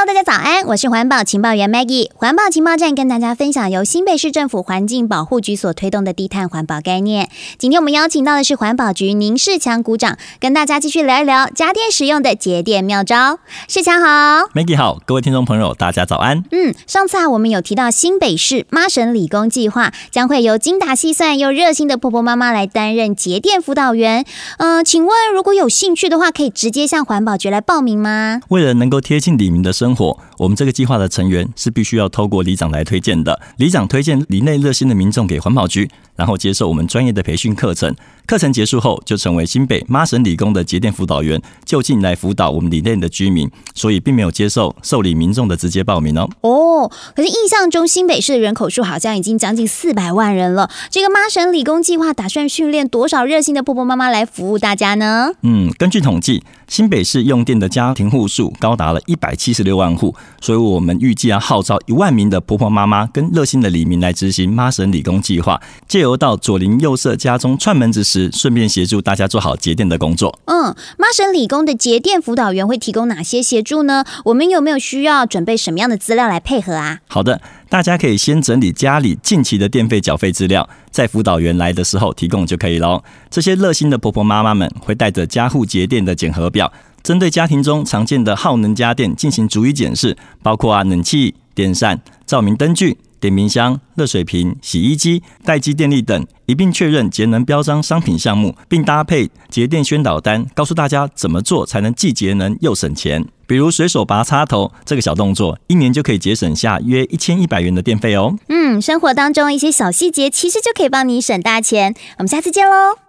大家早安，我是环保情报员 Maggie。环保情报站跟大家分享由新北市政府环境保护局所推动的低碳环保概念。今天我们邀请到的是环保局宁世强股长，跟大家继续聊一聊家电使用的节电妙招。世强好 ，Maggie 好，各位听众朋友大家早安。 上次我们有提到新北市妈神理工计划将会由精打细算又热心的婆婆妈妈来担任节电辅导员。请问如果有兴趣的话，可以直接向环保局来报名吗？ 为了能够贴近里民的生活，我们这个计划的成员是必须要透过里长来推荐的。里长推荐里内热心的民众给环保局，然后接受我们专业的培训课程。课程结束后，就成为新北妈神理工的节电辅导员，就近来辅导我们里内的居民，所以并没有接受受理民众的直接报名哦。 可是印象中新北市的人口数好像已经将近400万人了。这个妈神理工计划打算训练多少热心的婆婆妈妈来服务大家呢？ 根据统计，新北市用电的家庭户数高达了176万户，所以我们预计要号召1万名的婆婆妈妈跟热心的里民来执行妈神理工计划，借由到左邻右舍家中串门子时，顺便协助大家做好节电的工作。 妈神理工的节电辅导员会提供哪些协助呢？我们有没有需要准备什么样的资料来配合啊？ 好的，大家可以先整理家里近期的电费缴费资料，在辅导员来的时候提供就可以咯。这些热心的婆婆妈妈们会带着家户节电的检核表，针对家庭中常见的耗能家电进行逐一检视，包括冷气、电扇、照明灯具、电冰箱、热水瓶、洗衣机、待机电力等，一并确认节能标章商品项目，并搭配节电宣导单，告诉大家怎么做才能既节能又省钱。比如随手拔插头这个小动作，1年就可以节省下约1100元的电费哦。 生活当中一些小细节其实就可以帮你省大钱。我们下次见喽。